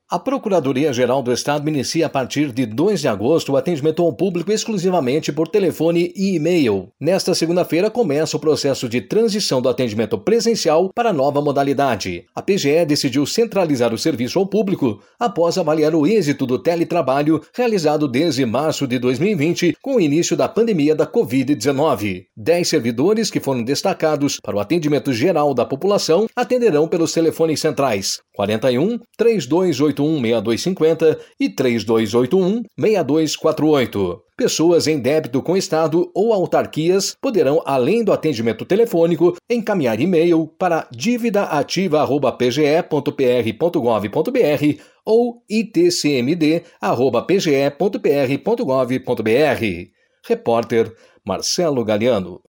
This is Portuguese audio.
A Procuradoria-Geral do Estado inicia a partir de 2 de agosto o atendimento ao público exclusivamente por telefone e e-mail. Nesta segunda-feira começa o processo de transição do atendimento presencial para a nova modalidade. A PGE decidiu centralizar o serviço ao público após avaliar o êxito do teletrabalho realizado desde março de 2020 com o início da pandemia da Covid-19. 10 servidores que foram destacados para o atendimento geral da população atenderão pelos telefones centrais 41 3281 6250 e 3281 6248. Pessoas em débito com Estado ou autarquias poderão, além do atendimento telefônico, encaminhar e-mail para dividaativa@pge.pr.gov.br ou itcmd@pge.pr.gov.br. Repórter Marcelo Galiano.